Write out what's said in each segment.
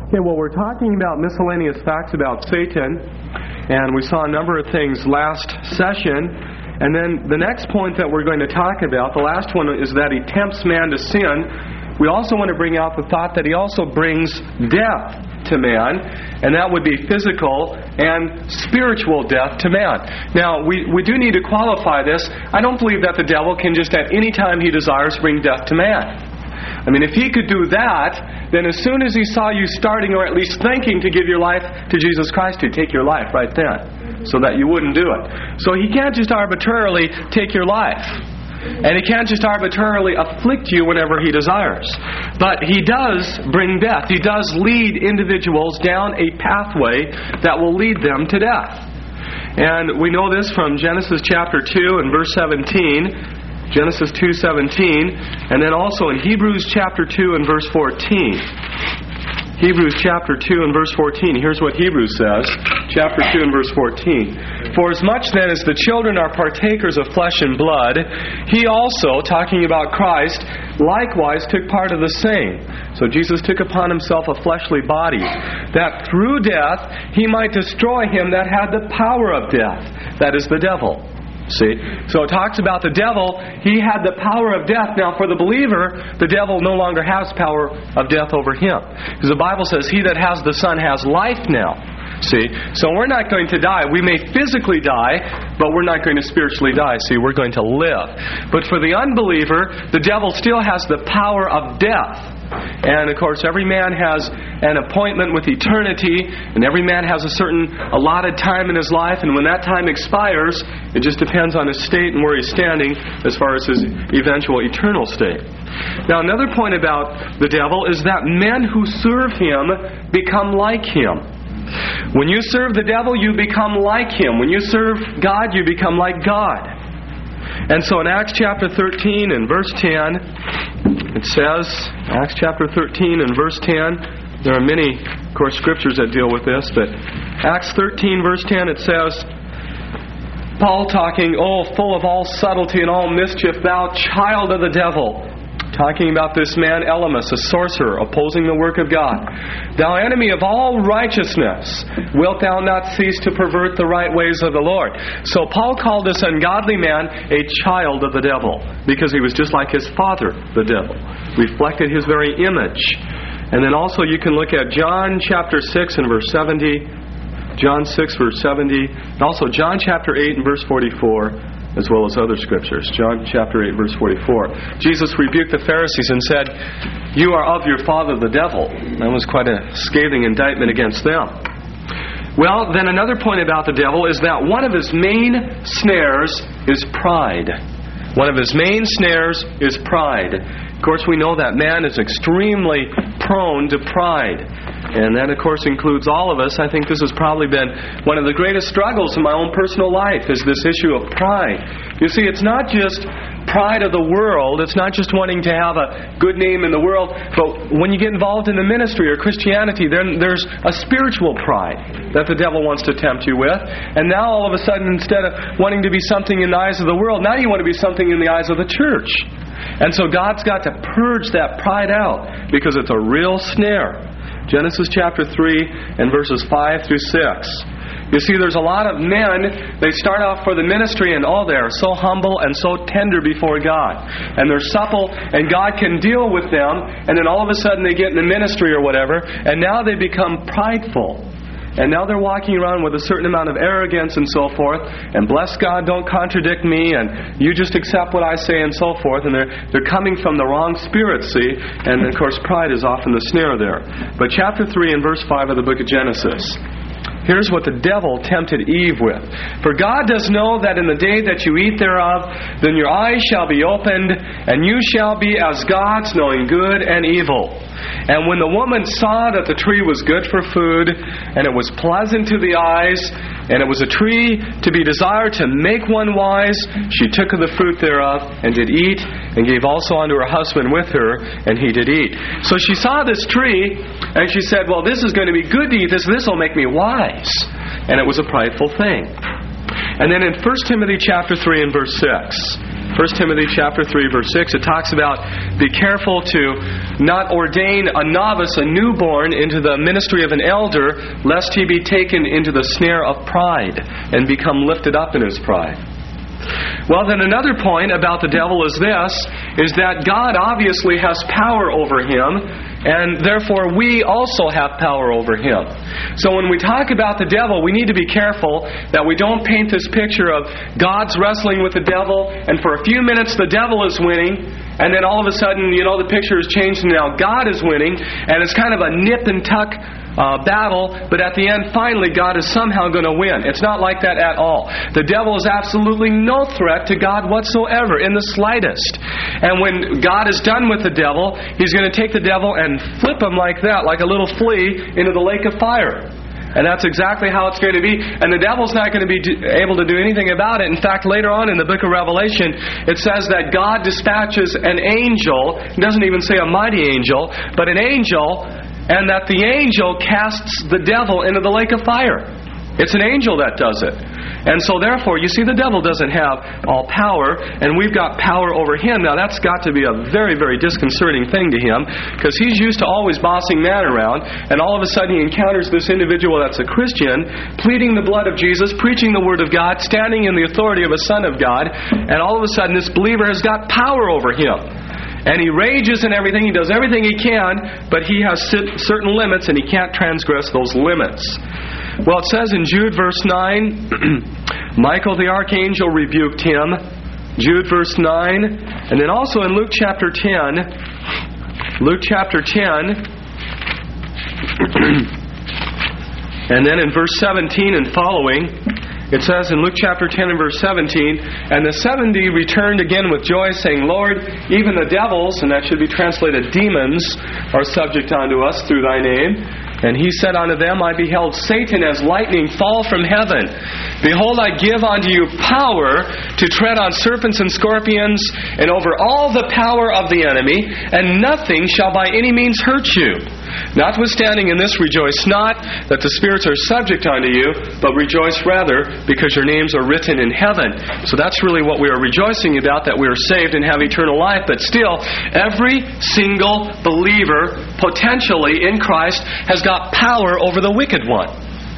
Okay, well, we're talking about miscellaneous facts about Satan, and we saw a number of things last session. And then the next point that we're going to talk about, the last one, is that he tempts man to sin. We also want to bring out the thought that he also brings death to man, and that would be physical and spiritual death to man. Now, we do need to qualify this. I don't believe that the devil can just at any time he desires bring death to man. I mean, if he could do that, then as soon as he saw you starting or at least thinking to give your life to Jesus Christ, he'd take your life right then, so that you wouldn't do it. So he can't just arbitrarily take your life. And he can't just arbitrarily afflict you whenever he desires. But he does bring death. He does lead individuals down a pathway that will lead them to death. And we know this from Genesis chapter 2 and verse 17. Genesis 2:17, and then also in Hebrews chapter 2 and verse 14. Hebrews chapter 2 and verse 14. Here's what Hebrews says, chapter 2 and verse 14. For as much then as the children are partakers of flesh and blood, he also, talking about Christ, likewise took part of the same. So Jesus took upon himself a fleshly body, that through death he might destroy him that had the power of death, that is the devil. See? So it talks about the devil. He had the power of death. Now for the believer, the devil no longer has power of death over him. Because the Bible says, he that has the Son has life now. See? So we're not going to die. We may physically die, but we're not going to spiritually die. See, we're going to live. But for the unbeliever, the devil still has the power of death. And of course, every man has an appointment with eternity, and every man has a certain allotted time in his life, and when that time expires, it just depends on his state and where he's standing as far as his eventual eternal state. Now, another point about the devil is that men who serve him become like him. When you serve the devil, you become like him. When you serve God, you become like God. And so in Acts chapter 13 and verse 10, it says, Acts chapter 13 and verse 10, there are many, of course, scriptures that deal with this, but Acts 13 verse 10, it says, Paul talking, "Oh, full of all subtlety and all mischief, thou child of the devil," talking about this man Elymas, a sorcerer, opposing the work of God. "Thou enemy of all righteousness, wilt thou not cease to pervert the right ways of the Lord?" So Paul called this ungodly man a child of the devil, because he was just like his father, the devil. Reflected his very image. And then also you can look at John chapter 6 and verse 70, John 6 verse 70, and also John chapter 8 and verse 44, as well as other scriptures. John chapter 8, verse 44. Jesus rebuked the Pharisees and said, "You are of your father the devil." That was quite a scathing indictment against them. Well, then another point about the devil is that one of his main snares is pride. One of his main snares is pride. Of course, we know that man is extremely prone to pride. And that, of course, includes all of us. I think this has probably been one of the greatest struggles in my own personal life, is this issue of pride. You see, it's not just pride of the world. It's not just wanting to have a good name in the world. But when you get involved in the ministry or Christianity, then there's a spiritual pride that the devil wants to tempt you with. And now, all of a sudden, instead of wanting to be something in the eyes of the world, now you want to be something in the eyes of the church. And so God's got to purge that pride out, because it's a real snare. Genesis chapter 3 and verses 5 through 6. You see, there's a lot of men, they start off for the ministry and they are so humble and so tender before God. And they're supple and God can deal with them, and then all of a sudden they get in the ministry or whatever, and now they become prideful. And now they're walking around with a certain amount of arrogance and so forth, and bless God, don't contradict me, and you just accept what I say and so forth, and they're coming from the wrong spirit, see? And of course pride is often the snare there. But chapter 3 and verse 5 of the book of Genesis, here's what the devil tempted Eve with. "For God does know that in the day that you eat thereof, then your eyes shall be opened, and you shall be as gods, knowing good and evil. And when the woman saw that the tree was good for food, and it was pleasant to the eyes, and it was a tree to be desired to make one wise, she took of the fruit thereof, and did eat, and gave also unto her husband with her, and he did eat." So she saw this tree, and she said, "Well, this is going to be good to eat. This will make me wise." And it was a prideful thing. And then in 1 Timothy chapter 3 and verse 6, 1 Timothy chapter 3, verse 6, it talks about be careful to not ordain a novice, a newborn, into the ministry of an elder, lest he be taken into the snare of pride and become lifted up in his pride. Well, then another point about the devil is this, is that God obviously has power over him, and therefore we also have power over him. So when we talk about the devil, we need to be careful that we don't paint this picture of God's wrestling with the devil, and for a few minutes the devil is winning, and then all of a sudden, the picture has changed and now God is winning, and it's kind of a nip and tuck battle, but at the end, finally, God is somehow going to win. It's not like that at all. The devil is absolutely no threat to God whatsoever, in the slightest. And when God is done with the devil, He's going to take the devil and flip him like that, like a little flea, into the lake of fire. And that's exactly how it's going to be. And the devil's not going to be able to do anything about it. In fact, later on in the book of Revelation, it says that God dispatches an angel. It doesn't even say a mighty angel, but an angel, and that the angel casts the devil into the lake of fire. It's an angel that does it. And so therefore, you see, the devil doesn't have all power, and we've got power over him. Now that's got to be a very, very disconcerting thing to him, because he's used to always bossing man around, and all of a sudden he encounters this individual that's a Christian, pleading the blood of Jesus, preaching the Word of God, standing in the authority of a Son of God, and all of a sudden this believer has got power over him. And he rages and everything, he does everything he can, but he has certain limits, and he can't transgress those limits. Well, it says in Jude verse 9, Michael the archangel rebuked him. Jude verse 9. And then also in Luke chapter 10. Luke chapter 10. And then in verse 17 and following, it says in Luke chapter 10 and verse 17, and the 70 returned again with joy, saying, Lord, even the devils, and that should be translated demons, are subject unto us through thy name. And he said unto them, I beheld Satan as lightning fall from heaven. Behold, I give unto you power to tread on serpents and scorpions, and over all the power of the enemy, and nothing shall by any means hurt you. Notwithstanding in this rejoice not that the spirits are subject unto you, but rejoice rather because your names are written in heaven. So that's really what we are rejoicing about, that we are saved and have eternal life. But still, every single believer potentially in Christ has got power over the wicked one.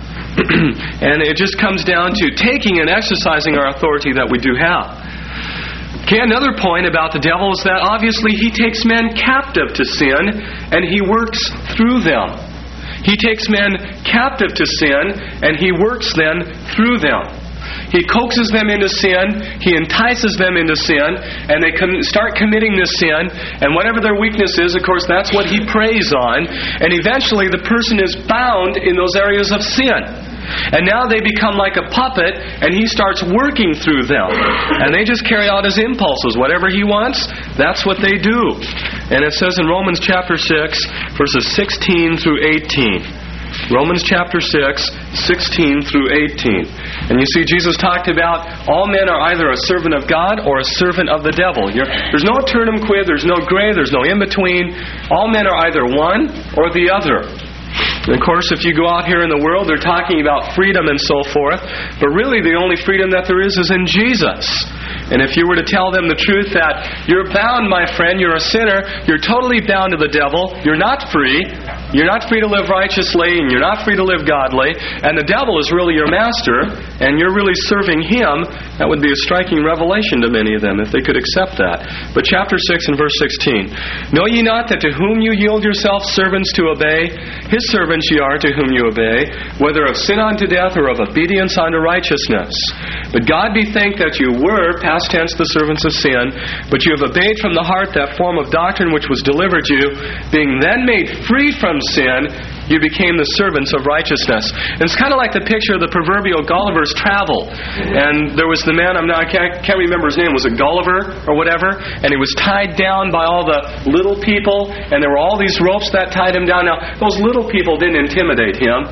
And it just comes down to taking and exercising our authority that we do have. Okay, another point about the devil is that obviously he takes men captive to sin, and he works through them. He takes men captive to sin, and he works then through them. He coaxes them into sin, he entices them into sin, and they start committing this sin, and whatever their weakness is, of course, that's what he preys on, and eventually the person is bound in those areas of sin. And now they become like a puppet, and he starts working through them. And they just carry out his impulses. Whatever he wants, that's what they do. And it says in Romans chapter 6, verses 16 through 18. Romans chapter 6, 16 through 18. And you see, Jesus talked about all men are either a servant of God or a servant of the devil. There's no turnum quid, there's no gray, there's no in-between. All men are either one or the other. And of course, if you go out here in the world, they're talking about freedom and so forth. But really, the only freedom that there is in Jesus. And if you were to tell them the truth that you're bound, my friend, you're a sinner, you're totally bound to the devil, you're not free. You're not free to live righteously, and you're not free to live godly, and the devil is really your master, and you're really serving him, that would be a striking revelation to many of them, if they could accept that. But chapter 6 and verse 16, Know ye not that to whom you yield yourselves servants to obey, his servants ye are to whom you obey, whether of sin unto death or of obedience unto righteousness. But God be thanked that you were, past tense, the servants of sin, but you have obeyed from the heart that form of doctrine which was delivered you, being then made free from sin, you became the servants of righteousness. And it's kind of like the picture of the proverbial Gulliver's Travel. And there was the man, I can't remember his name, was it Gulliver or whatever? And he was tied down by all the little people, and there were all these ropes that tied him down. Now, those little people didn't intimidate him.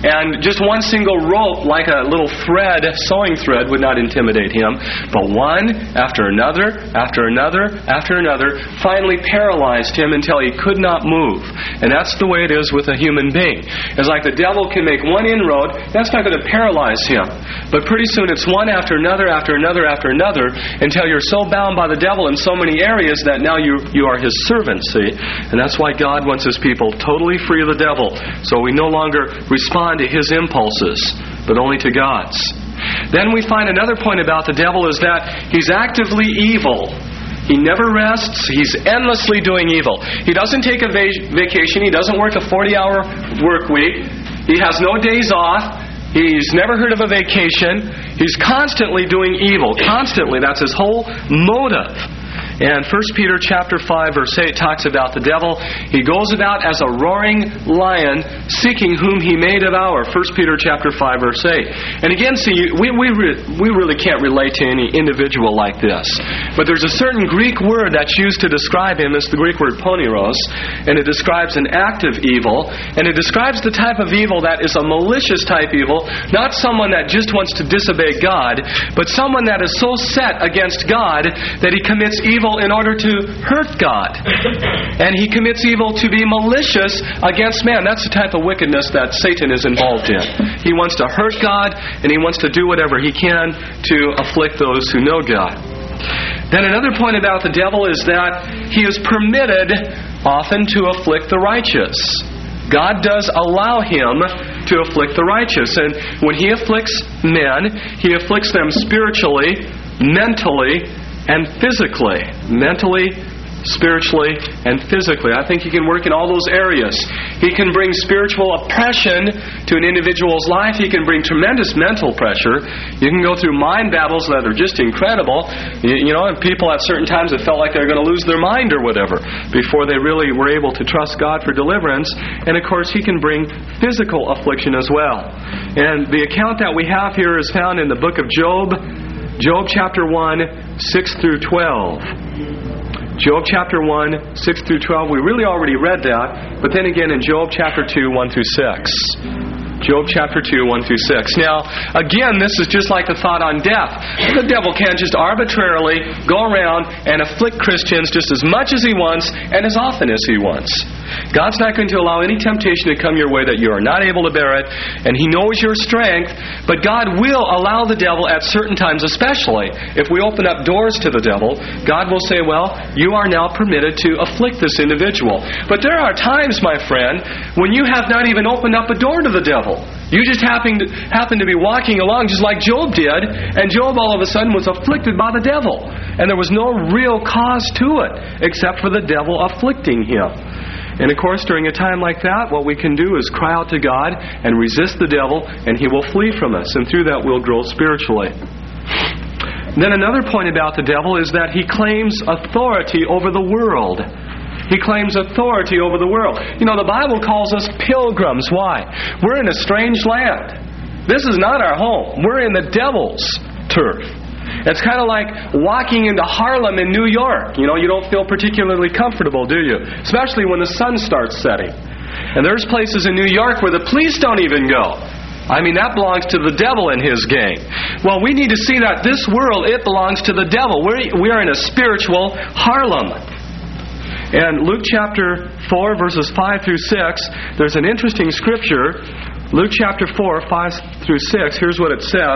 And just one single rope, like a little thread, sewing thread, would not intimidate him. But one after another, after another, after another, finally paralyzed him until he could not move. And that's the way it is with a human being. It's like the devil can make one inroad, that's not going to paralyze him. But pretty soon it's one after another, after another, after another, until you're so bound by the devil in so many areas that now you are his servant, see? And that's why God wants his people totally free of the devil. So we no longer respond to his impulses, but only to God's. Then we find another point about the devil is that he's actively evil. He never rests. He's endlessly doing evil. He doesn't take a vacation. He doesn't work a 40-hour work week. He has no days off. He's never heard of a vacation. He's constantly doing evil. Constantly. That's his whole motive. And 1 Peter chapter 5, verse 8 talks about the devil. He goes about as a roaring lion, seeking whom he may devour. 1 Peter chapter 5, verse 8. And again, see, we really can't relate to any individual like this. But there's a certain Greek word that's used to describe him. It's the Greek word poneros. And it describes an act of evil. And it describes the type of evil that is a malicious type evil. Not someone that just wants to disobey God, but someone that is so set against God that he commits evil in order to hurt God. And he commits evil to be malicious against man. That's the type of wickedness that Satan is involved in. He wants to hurt God, and he wants to do whatever he can to afflict those who know God. Then another point about the devil is that he is permitted often to afflict the righteous. God does allow him to afflict the righteous. And when he afflicts men, he afflicts them spiritually, mentally, and physically. Mentally, spiritually, and physically. I think he can work in all those areas. He can bring spiritual oppression to an individual's life. He can bring tremendous mental pressure. You can go through mind battles that are just incredible. You know, and people at certain times have felt like they're going to lose their mind or whatever before they really were able to trust God for deliverance. And of course, he can bring physical affliction as well. And the account that we have here is found in the book of Job. Job chapter 1, 6 through 12. Job chapter 1, 6 through 12. We really already read that. But then again in Job chapter 2, 1 through 6. Job chapter 2, 1 through 6. Now, again, this is just like the thought on death. The devil can't just arbitrarily go around and afflict Christians just as much as he wants and as often as he wants. God's not going to allow any temptation to come your way that you are not able to bear it, and he knows your strength, but God will allow the devil at certain times, especially if we open up doors to the devil. God will say, well, you are now permitted to afflict this individual. But there are times, my friend, when you have not even opened up a door to the devil. You just happen to be walking along just like Job did, and Job all of a sudden was afflicted by the devil. And there was no real cause to it, except for the devil afflicting him. And of course, during a time like that, what we can do is cry out to God and resist the devil, and he will flee from us. And through that, we'll grow spiritually. Then another point about the devil is that he claims authority over the world. He claims authority over the world. You know, the Bible calls us pilgrims. Why? We're in a strange land. This is not our home. We're in the devil's turf. It's kind of like walking into Harlem in New York. You know, you don't feel particularly comfortable, do you? Especially when the sun starts setting. And there's places in New York where the police don't even go. I mean, that belongs to the devil and his gang. Well, we need to see that this world, it belongs to the devil. We are in a spiritual Harlem. And Luke chapter 4, verses 5 through 6, there's an interesting scripture. Luke chapter 4, 5 through 6, here's what it says.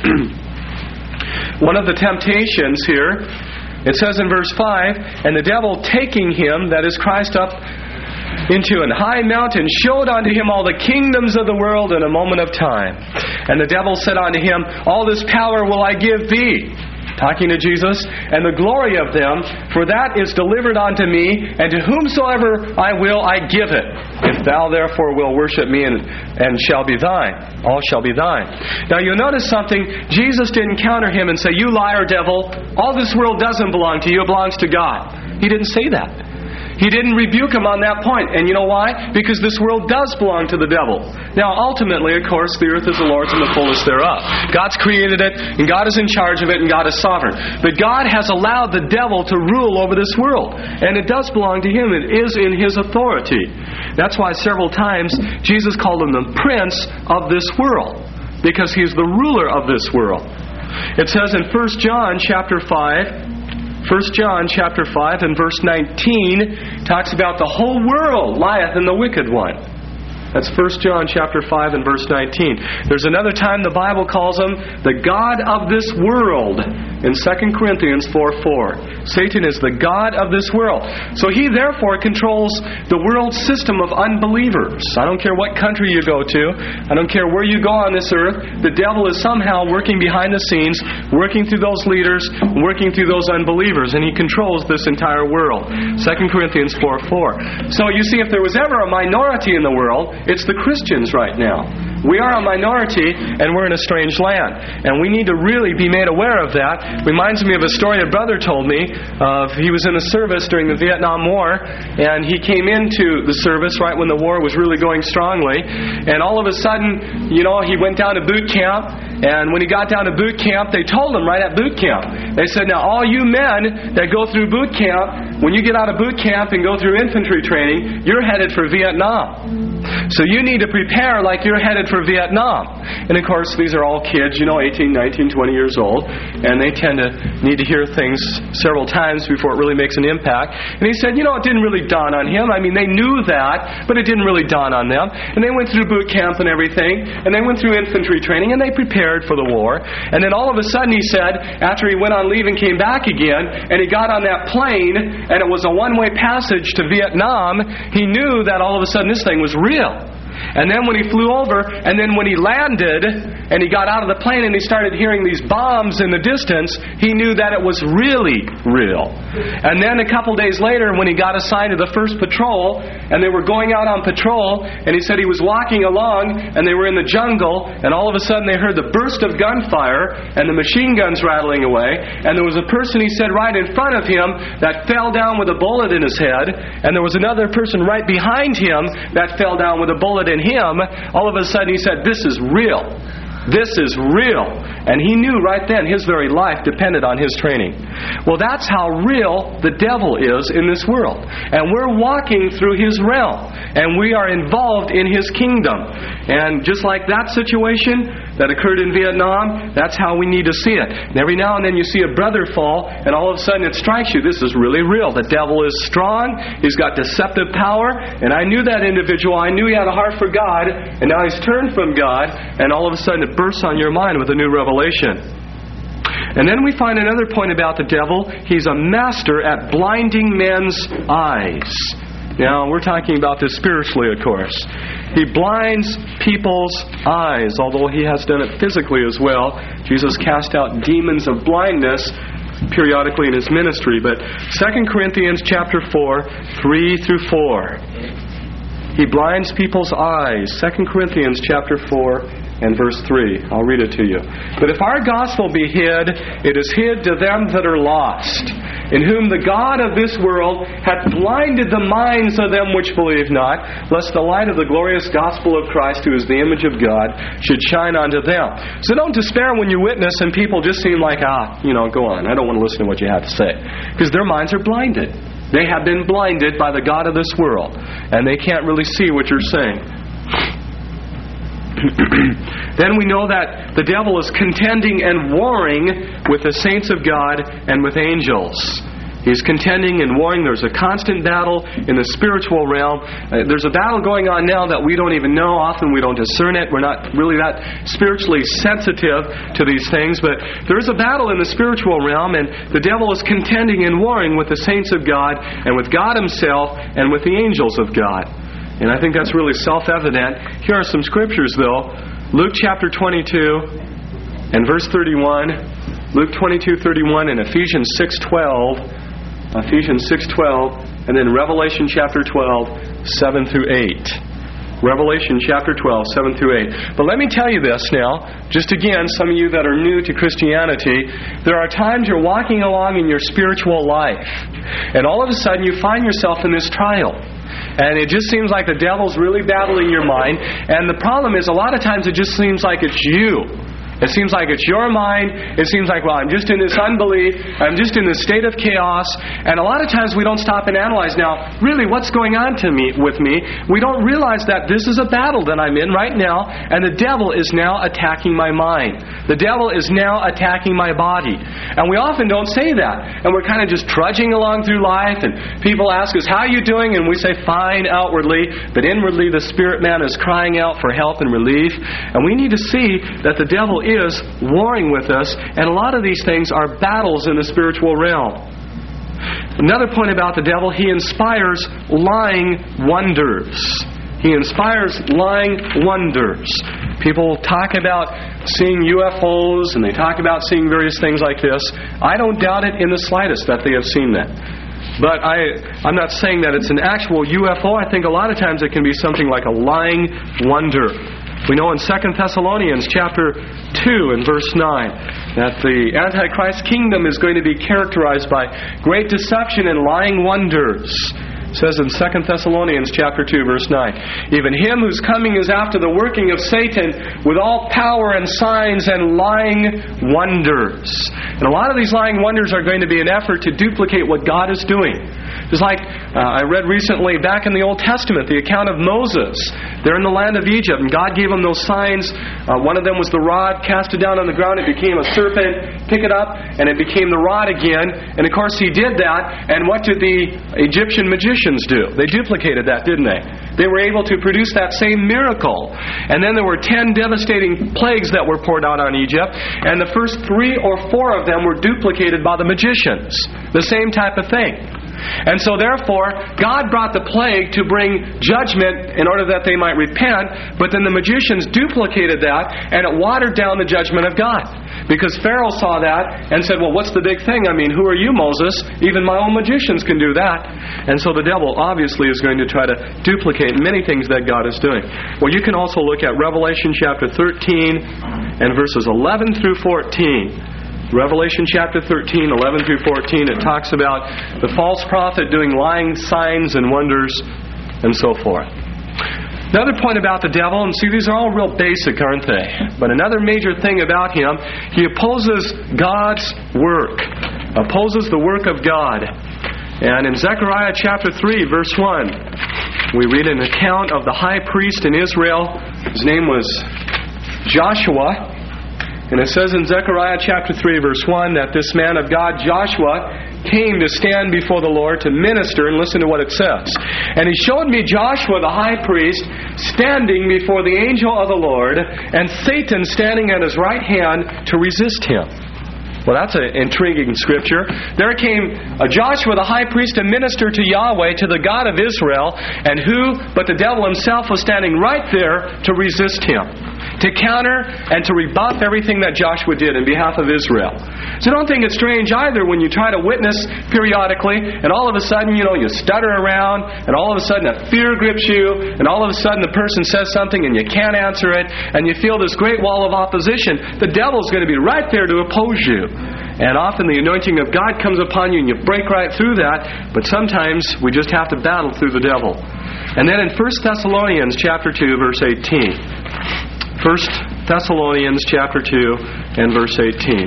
One of the temptations here, it says in verse 5, and the devil taking him, that is Christ, up into an high mountain, showed unto him all the kingdoms of the world in a moment of time. And the devil said unto him, all this power will I give thee, talking to Jesus, and the glory of them, for that is delivered unto me, and to whomsoever I will, I give it. If thou therefore will worship me, and shall be thine, all shall be thine. Now you'll notice something. Jesus didn't counter him and say, you liar devil, all this world doesn't belong to you, it belongs to God. He didn't say that. He didn't rebuke him on that point. And you know why? Because this world does belong to the devil. Now, ultimately, of course, the earth is the Lord's and the fullness thereof. God's created it, and God is in charge of it, and God is sovereign. But God has allowed the devil to rule over this world. And it does belong to him. It is in his authority. That's why several times Jesus called him the prince of this world, because he's the ruler of this world. It says in 1 John chapter 5 and verse 19 talks about the whole world lieth in the wicked one. That's 1 John chapter 5 and verse 19. There's another time the Bible calls him the God of this world in 2 Corinthians 4:4. Satan is the God of this world. So he therefore controls the world system of unbelievers. I don't care what country you go to. I don't care where you go on this earth. The devil is somehow working behind the scenes, working through those leaders, working through those unbelievers, and he controls this entire world. 2 Corinthians 4:4. So you see, if there was ever a minority in the world, it's the Christians right now. We are a minority, and we're in a strange land. And we need to really be made aware of that. Reminds me of a story a brother told me. He was in the service during the Vietnam War, and he came into the service right when the war was really going strongly. And all of a sudden, he went down to boot camp. And when he got down to boot camp, they told him right at boot camp. They said, now all you men that go through boot camp, when you get out of boot camp and go through infantry training, you're headed for Vietnam. So you need to prepare like you're headed for Vietnam. And of course, these are all kids, 18, 19, 20 years old. And they tend to need to hear things several times before it really makes an impact. And he said, it didn't really dawn on him. I mean, they knew that, but it didn't really dawn on them. And they went through boot camp and everything. And they went through infantry training. And they prepared for the war. And then all of a sudden, he said, after he went on leave and came back again, and he got on that plane, and it was a one-way passage to Vietnam, he knew that all of a sudden this thing was real. And then when he flew over, and then when he landed, and he got out of the plane and he started hearing these bombs in the distance, he knew that it was really real. And then a couple days later, when he got assigned to the first patrol, and they were going out on patrol, and he said he was walking along, and they were in the jungle, and all of a sudden they heard the burst of gunfire, and the machine guns rattling away, and there was a person, he said, right in front of him that fell down with a bullet in his head, and there was another person right behind him that fell down with a bullet in him. All of a sudden he said, this is real. This is real. And he knew right then his very life depended on his training. Well, that's how real the devil is in this world. And we're walking through his realm. And we are involved in his kingdom. And just like that situation that occurred in Vietnam, that's how we need to see it. And every now and then you see a brother fall, and all of a sudden it strikes you, this is really real. The devil is strong. He's got deceptive power. And I knew that individual. I knew he had a heart for God. And now he's turned from God. And all of a sudden it bursts on your mind with a new revelation. And then we find another point about the devil. He's a master at blinding men's eyes. Now, we're talking about this spiritually, of course. He blinds people's eyes, although he has done it physically as well. Jesus cast out demons of blindness periodically in his ministry. But 2 Corinthians chapter 4, 3 through 4. He blinds people's eyes. 2 Corinthians chapter 4 and verse 3. I'll read it to you. But if our gospel be hid, it is hid to them that are lost, in whom the God of this world hath blinded the minds of them which believe not, lest the light of the glorious gospel of Christ, who is the image of God, should shine unto them. So don't despair when you witness and people just seem like, go on, I don't want to listen to what you have to say. Because their minds are blinded. They have been blinded by the God of this world, and they can't really see what you're saying. Then we know that the devil is contending and warring with the saints of God and with angels. He's contending and warring. There's a constant battle in the spiritual realm. There's a battle going on now that we don't even know. Often we don't discern it. We're not really that spiritually sensitive to these things. But there is a battle in the spiritual realm, and the devil is contending and warring with the saints of God and with God himself and with the angels of God. And I think that's really self-evident. Here are some scriptures, though. Luke chapter 22 and verse 31. Luke 22:31 and Ephesians 6:12. Ephesians 6:12. And then Revelation chapter 12, 7 through 8. Revelation chapter 12, 7 through 8. But let me tell you this now, just again, some of you that are new to Christianity, there are times you're walking along in your spiritual life, and all of a sudden you find yourself in this trial. And it just seems like the devil's really battling your mind. And the problem is, a lot of times it just seems like it's you. It seems like it's your mind. It seems like, well, I'm just in this unbelief. I'm just in this state of chaos. And a lot of times we don't stop and analyze, now, really, what's going on with me? We don't realize that this is a battle that I'm in right now, and the devil is now attacking my mind. The devil is now attacking my body. And we often don't say that. And we're kind of just trudging along through life, and people ask us, how are you doing? And we say, fine, outwardly. But inwardly, the spirit man is crying out for help and relief. And we need to see that the devil is warring with us, and a lot of these things are battles in the spiritual realm. Another point about the devil, he inspires lying wonders. He inspires lying wonders. People talk about seeing UFOs, and they talk about seeing various things like this. I don't doubt it in the slightest that they have seen that. But I'm not saying that it's an actual UFO. I think a lot of times it can be something like a lying wonder. We know in 2 Thessalonians chapter 2 and verse 9 that the Antichrist kingdom is going to be characterized by great deception and lying wonders. It says in 2 Thessalonians chapter 2 verse 9, even him whose coming is after the working of Satan with all power and signs and lying wonders. And a lot of these lying wonders are going to be an effort to duplicate what God is doing. Just like I read recently back in the Old Testament, the account of Moses. They're in the land of Egypt, and God gave them those signs. One of them was the rod, cast it down on the ground, it became a serpent, pick it up, and it became the rod again. And of course he did that, and what did the Egyptian magicians do? They duplicated that, didn't they? They were able to produce that same miracle. And then there were 10 devastating plagues that were poured out on Egypt, and the first 3 or 4 of them were duplicated by the magicians. The same type of thing. And so therefore, God brought the plague to bring judgment in order that they might repent, but then the magicians duplicated that, and it watered down the judgment of God. Because Pharaoh saw that and said, well, what's the big thing? I mean, who are you, Moses? Even my own magicians can do that. And so the devil obviously is going to try to duplicate many things that God is doing. Well, you can also look at Revelation chapter 13 and verses 11 through 14. Revelation chapter 13, 11 through 14, it talks about the false prophet doing lying signs and wonders and so forth. Another point about the devil, and see, these are all real basic, aren't they? But another major thing about him, he opposes God's work, opposes the work of God. And in Zechariah chapter 3, verse 1, we read an account of the high priest in Israel. His name was Joshua. And it says in Zechariah chapter 3 verse 1 that this man of God, Joshua, came to stand before the Lord to minister, and listen to what it says. And he showed me Joshua the high priest standing before the angel of the Lord, and Satan standing at his right hand to resist him. Well, that's an intriguing scripture. There came Joshua the high priest to minister to Yahweh, to the God of Israel, and who but the devil himself was standing right there to resist him, to counter and to rebuff everything that Joshua did in behalf of Israel. So don't think it's strange either when you try to witness periodically, and all of a sudden, you stutter around, and all of a sudden a fear grips you, and all of a sudden the person says something and you can't answer it, and you feel this great wall of opposition. The devil's going to be right there to oppose you. And often the anointing of God comes upon you and you break right through that, but sometimes we just have to battle through the devil. And then in 1 Thessalonians chapter 2, verse 18. 1 Thessalonians chapter 2 and verse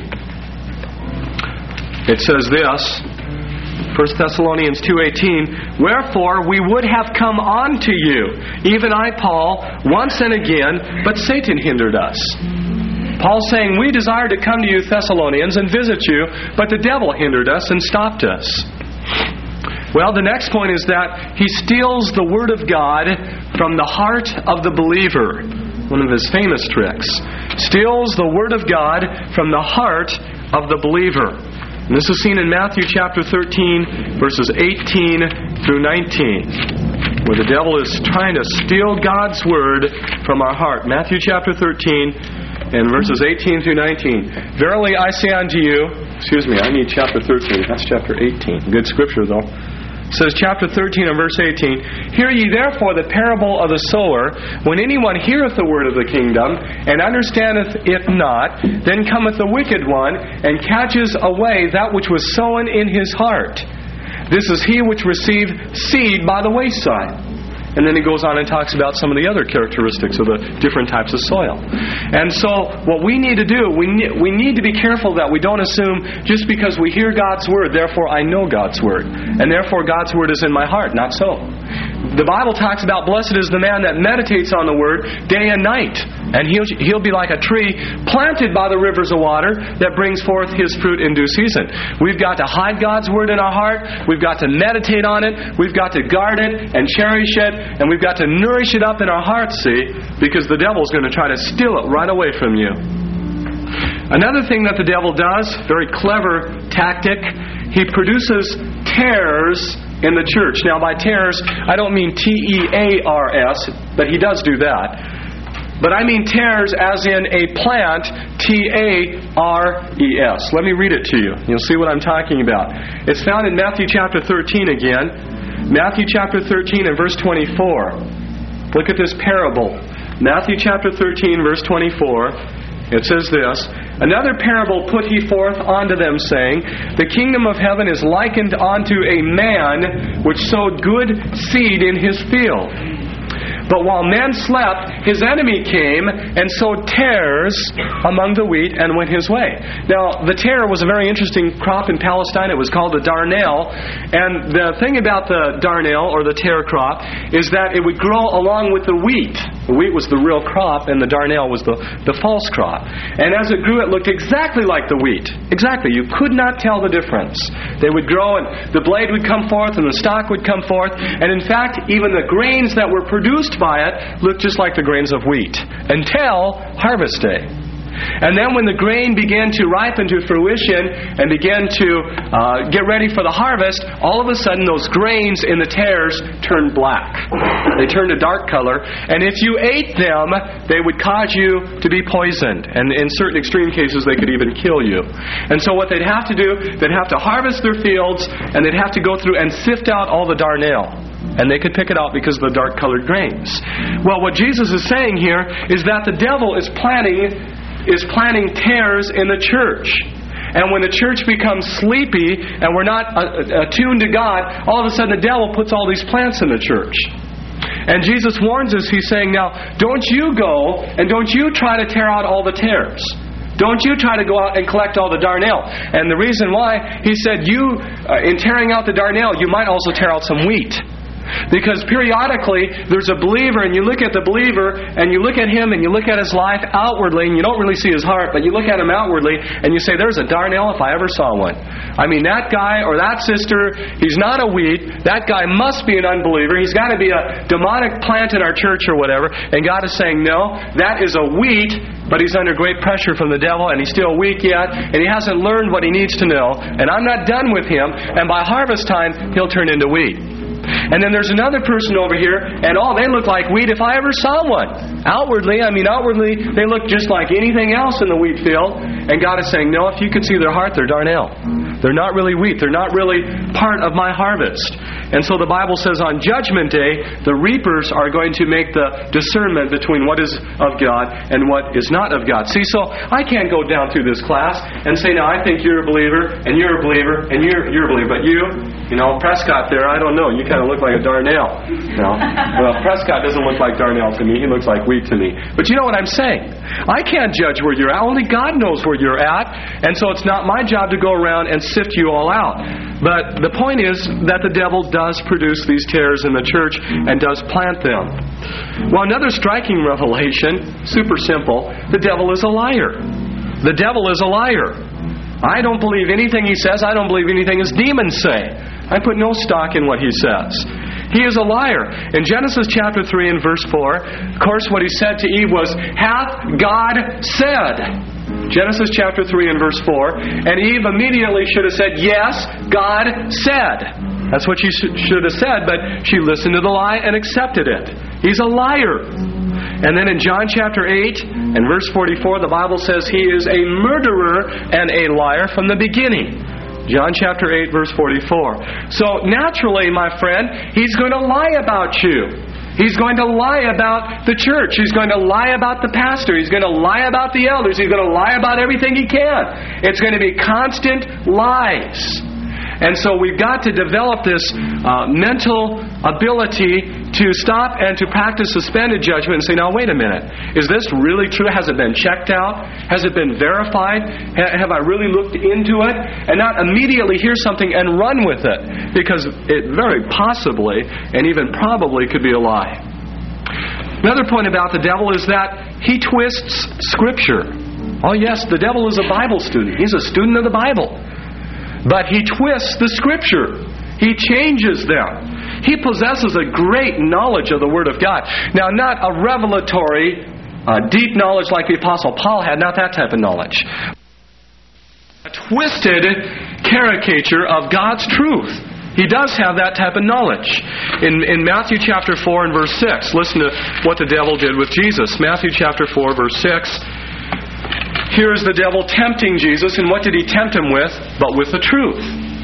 18. It says this, 1 Thessalonians 2:18, wherefore we would have come on to you, even I, Paul, once and again, but Satan hindered us. Paul's saying, we desire to come to you, Thessalonians, and visit you, but the devil hindered us and stopped us. Well, the next point is that he steals the Word of God from the heart of the believer. One of his famous tricks. Steals the Word of God from the heart of the believer. And this is seen in Matthew chapter 13, verses 18 through 19, where the devil is trying to steal God's Word from our heart. Matthew chapter 13 and verses 18 through 19. Verily I say unto you, I need chapter 13. That's chapter 18. Good scripture though. It says, chapter 13 and verse 18, Hear ye therefore the parable of the sower. When anyone heareth the word of the kingdom, and understandeth it not, then cometh the wicked one, and catches away that which was sown in his heart. This is he which received seed by the wayside. And then he goes on and talks about some of the other characteristics of the different types of soil. And so what we need to do, we need to be careful that we don't assume just because we hear God's Word, therefore I know God's Word. And therefore God's Word is in my heart. Not so. The Bible talks about blessed is the man that meditates on the Word day and night. And he'll be like a tree planted by the rivers of water that brings forth his fruit in due season. We've got to hide God's Word in our heart. We've got to meditate on it. We've got to guard it and cherish it. And we've got to nourish it up in our hearts, see, because the devil's going to try to steal it right away from you. Another thing that the devil does, very clever tactic, he produces tares in the church. Now, by tares, I don't mean T-E-A-R-S, but he does do that. But I mean tares as in a plant, T-A-R-E-S. Let me read it to you. You'll see what I'm talking about. It's found in Matthew chapter 13 again. Matthew chapter 13 and verse 24. Look at this parable. Matthew chapter 13 verse 24. It says this, Another parable put he forth unto them, saying, The kingdom of heaven is likened unto a man which sowed good seed in his field. But while men slept, his enemy came and sowed tares among the wheat and went his way. Now, the tare was a very interesting crop in Palestine. It was called the darnel. And the thing about the darnel, or the tare crop, is that it would grow along with the wheat. The wheat was the real crop, and the darnel was the false crop. And as it grew, it looked exactly like the wheat. Exactly. You could not tell the difference. They would grow, and the blade would come forth, and the stalk would come forth. And in fact, even the grains that were produced by it looked just like the grains of wheat until harvest day. And then when the grain began to ripen to fruition and began to get ready for the harvest, all of a sudden those grains in the tares turned black. They turned a dark color. And if you ate them, they would cause you to be poisoned. And in certain extreme cases, they could even kill you. And so what they'd have to do, they'd have to harvest their fields, and they'd have to go through and sift out all the darnel. And they could pick it out because of the dark-colored grains. Well, what Jesus is saying here is that the devil is planting tares in the church. And when the church becomes sleepy and we're not attuned to God, all of a sudden the devil puts all these plants in the church. And Jesus warns us, he's saying, now, don't you go and don't you try to tear out all the tares. Don't you try to go out and collect all the darnel. And the reason why, he said, in tearing out the darnel, you might also tear out some wheat. Because periodically there's a believer, and you look at the believer and you look at him and you look at his life outwardly, and you don't really see his heart, but you look at him outwardly and you say, there's a darnel if I ever saw one. I mean, that guy or that sister, he's not a wheat. That guy must be an unbeliever. He's got to be a demonic plant in our church or whatever. And God is saying, no, that is a wheat, but he's under great pressure from the devil, and he's still weak yet, and he hasn't learned what he needs to know, and I'm not done with him, and by harvest time he'll turn into wheat. And then there's another person over here, and they look like wheat if I ever saw one. Outwardly, they look just like anything else in the wheat field. And God is saying, no, if you could see their heart, they're darnel. They're not really wheat. They're not really part of my harvest. And so the Bible says on Judgment Day, the reapers are going to make the discernment between what is of God and what is not of God. See, so I can't go down through this class and say, now I think you're a believer, and you're a believer, and you're a believer. But Prescott there, I don't know. You kind of look like a darnel. Well, Prescott doesn't look like darnel to me. He looks like wheat to me. But you know what I'm saying? I can't judge where you're at. Only God knows where you're at. And so it's not my job to go around and sift you all out. But the point is that the devil does produce these tares in the church and does plant them. Well, another striking revelation, super simple, the devil is a liar. The devil is a liar. I don't believe anything he says. I don't believe anything his demons say. I put no stock in what he says. He is a liar. In Genesis chapter 3 and verse 4, of course what he said to Eve was, hath God said? Genesis chapter 3 and verse 4. And Eve immediately should have said, yes, God said. That's what she should have said, but she listened to the lie and accepted it. He's a liar. And then in John chapter 8 and verse 44, the Bible says he is a murderer and a liar from the beginning. John chapter 8, verse 44. So naturally, my friend, he's going to lie about you. He's going to lie about the church. He's going to lie about the pastor. He's going to lie about the elders. He's going to lie about everything he can. It's going to be constant lies. And so we've got to develop this mental ability to stop and to practice suspended judgment and say, now wait a minute, is this really true? Has it been checked out? Has it been verified? Have I really looked into it? And not immediately hear something and run with it, because it very possibly and even probably could be a lie. Another point about the devil is that he twists Scripture. Oh yes, the devil is a Bible student. He's a student of the Bible. But he twists the Scripture. He changes them. He possesses a great knowledge of the Word of God. Now, not a revelatory, deep knowledge like the Apostle Paul had, not that type of knowledge. A twisted caricature of God's truth. He does have that type of knowledge. In Matthew chapter 4 and verse 6, listen to what the devil did with Jesus. Matthew chapter 4, verse 6. Here's the devil tempting Jesus, and what did he tempt him with? But with the truth.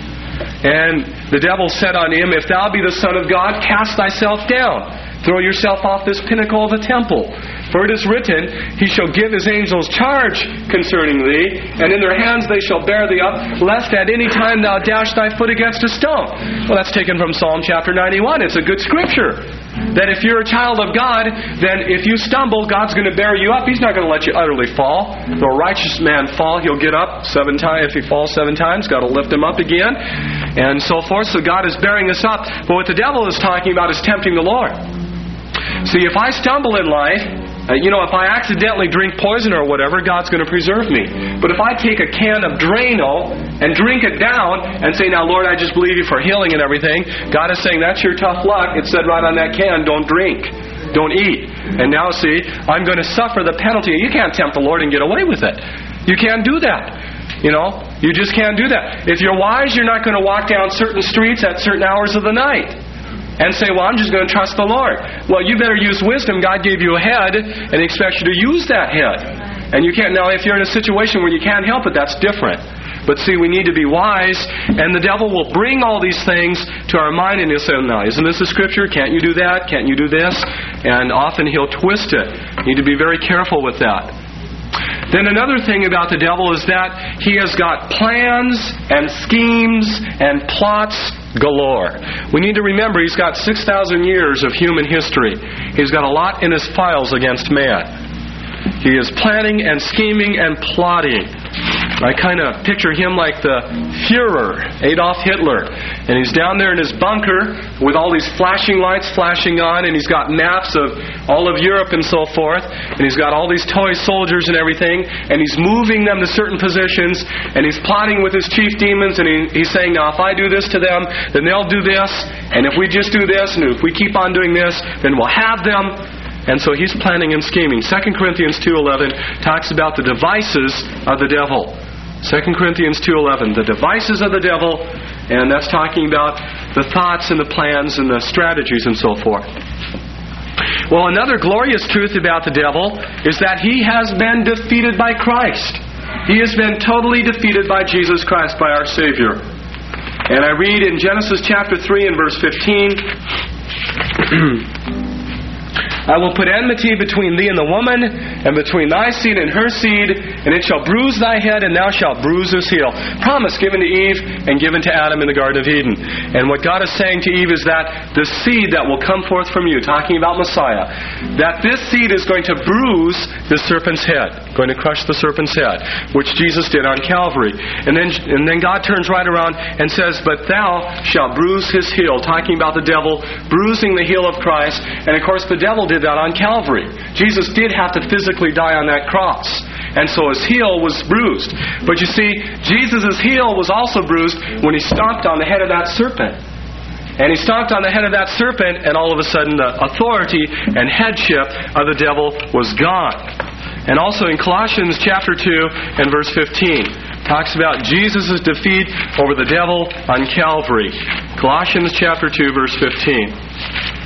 And the devil said unto him, If thou be the Son of God, cast thyself down. Throw yourself off this pinnacle of the temple. For it is written, He shall give His angels charge concerning thee, and in their hands they shall bear thee up, lest at any time thou dash thy foot against a stone. Well, that's taken from Psalm chapter 91. It's a good scripture. That if you're a child of God, then if you stumble, God's going to bear you up. He's not going to let you utterly fall. Though a righteous man fall, he'll get up 7 times. If he falls 7 times, God will lift him up again. And so forth. So God is bearing us up. But what the devil is talking about is tempting the Lord. See, if I stumble in life, if I accidentally drink poison or whatever, God's going to preserve me. But if I take a can of Drano and drink it down and say, now Lord, I just believe you for healing and everything, God is saying, that's your tough luck. It said right on that can, don't drink, don't eat. And now see, I'm going to suffer the penalty. You can't tempt the Lord and get away with it. You can't do that. You just can't do that. If you're wise, you're not going to walk down certain streets at certain hours of the night and say, well, I'm just going to trust the Lord. Well, you better use wisdom. God gave you a head, and He expects you to use that head. And you can't. Now, if you're in a situation where you can't help it, that's different. But see, we need to be wise, and the devil will bring all these things to our mind, and he'll say, no, isn't this a scripture? Can't you do that? Can't you do this? And often he'll twist it. You need to be very careful with that. Then another thing about the devil is that he has got plans and schemes and plots galore. We need to remember he's got 6,000 years of human history. He's got a lot in his files against man. He is planning and scheming and plotting. I kind of picture him like the Führer, Adolf Hitler. And he's down there in his bunker with all these flashing lights flashing on, and he's got maps of all of Europe and so forth. And he's got all these toy soldiers and everything, and he's moving them to certain positions, and he's plotting with his chief demons, and he's saying, now if I do this to them, then they'll do this, and if we just do this, and if we keep on doing this, then we'll have them. And so he's planning and scheming. 2 Corinthians 2:11 talks about the devices of the devil. 2 Corinthians 2:11, the devices of the devil, and that's talking about the thoughts and the plans and the strategies and so forth. Well, another glorious truth about the devil is that he has been defeated by Christ. He has been totally defeated by Jesus Christ, by our Savior. And I read in Genesis chapter 3 and verse 15, I will put enmity between thee and the woman, and between thy seed and her seed, and it shall bruise thy head, and thou shalt bruise his heel. Promise given to Eve and given to Adam in the Garden of Eden. And what God is saying to Eve is that the seed that will come forth from you, talking about Messiah, that this seed is going to bruise the serpent's head, going to crush the serpent's head, which Jesus did on Calvary. And then God turns right around and says, but thou shalt bruise his heel, talking about the devil bruising the heel of Christ. And of course the devil did that on Calvary. Jesus did have to physically die on that cross. And so his heel was bruised. But you see, Jesus' heel was also bruised when he stomped on the head of that serpent. And he stomped on the head of that serpent, and all of a sudden the authority and headship of the devil was gone. And also in Colossians chapter 2 and verse 15, talks about Jesus' defeat over the devil on Calvary. Colossians chapter 2 verse 15.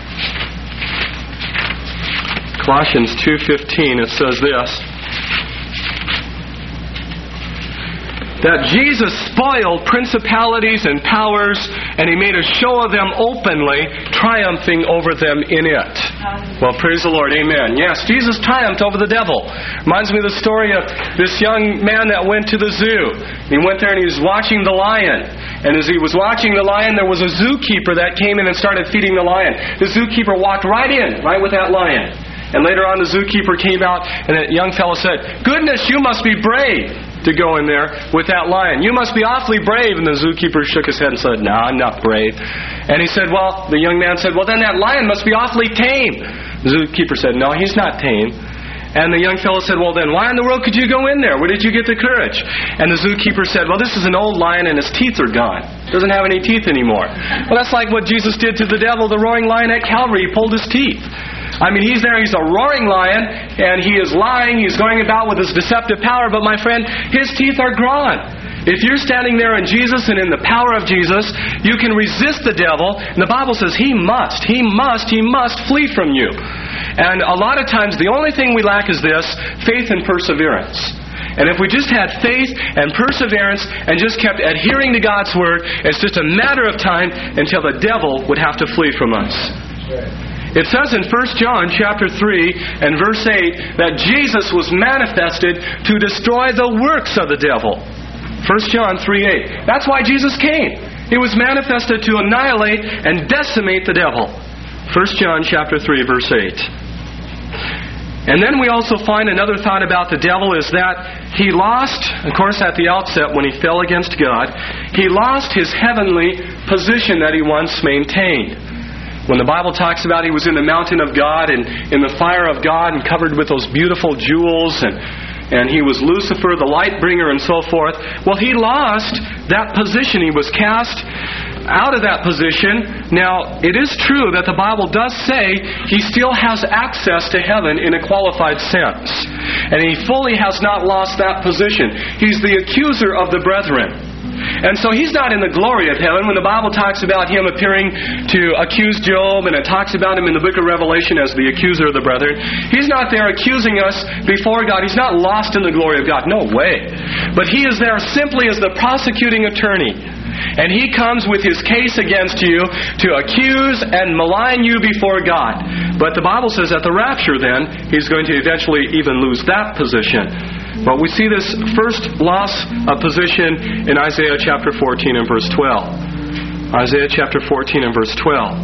Colossians 2:15, it says this. that Jesus spoiled principalities and powers, and He made a show of them openly, triumphing over them in it. Well, praise the Lord. Amen. Yes, Jesus triumphed over the devil. Reminds me of the story of this young man that went to the zoo. He went there and he was watching the lion. And as he was watching the lion, there was a zookeeper that came in and started feeding the lion. The zookeeper walked right in, right with that lion. And later on, the zookeeper came out, and that young fellow said, "Goodness, you must be brave to go in there with that lion. You must be awfully brave." And the zookeeper shook his head and said, "No, I'm not brave." And he said, the young man said, "Well, then that lion must be awfully tame." The zookeeper said, "No, he's not tame." And the young fellow said, "Well, then why in the world could you go in there? Where did you get the courage?" And the zookeeper said, "Well, this is an old lion and his teeth are gone. Doesn't have any teeth anymore." Well, that's like what Jesus did to the devil, the roaring lion at Calvary. He pulled his teeth. I mean, he's there, he's a roaring lion, and he is lying, he's going about with his deceptive power, but my friend, his teeth are gone. If you're standing there in Jesus and in the power of Jesus, you can resist the devil, and the Bible says he must flee from you. And a lot of times, the only thing we lack is this, faith and perseverance. And if we just had faith and perseverance and just kept adhering to God's Word, it's just a matter of time until the devil would have to flee from us. It says in 1 John chapter 3 and verse 8 that Jesus was manifested to destroy the works of the devil. 1 John 3:8. That's why Jesus came. He was manifested to annihilate and decimate the devil. 1 John chapter 3 verse 8. And then we also find another thought about the devil is that he lost, of course at the outset when he fell against God, he lost his heavenly position that he once maintained. When the Bible talks about he was in the mountain of God and in the fire of God and covered with those beautiful jewels and he was Lucifer, the light bringer and so forth. Well, he lost that position. He was cast out of that position. Now, it is true that the Bible does say he still has access to heaven in a qualified sense. And he fully has not lost that position. He's the accuser of the brethren. And so he's not in the glory of heaven. When the Bible talks about him appearing to accuse Job, and it talks about him in the book of Revelation as the accuser of the brethren, he's not there accusing us before God. He's not lost in the glory of God. No way. But he is there simply as the prosecuting attorney. And he comes with his case against you to accuse and malign you before God. But the Bible says at the rapture then, he's going to eventually even lose that position. But we see this first loss of position in Isaiah chapter 14 and verse 12. Isaiah chapter 14 and verse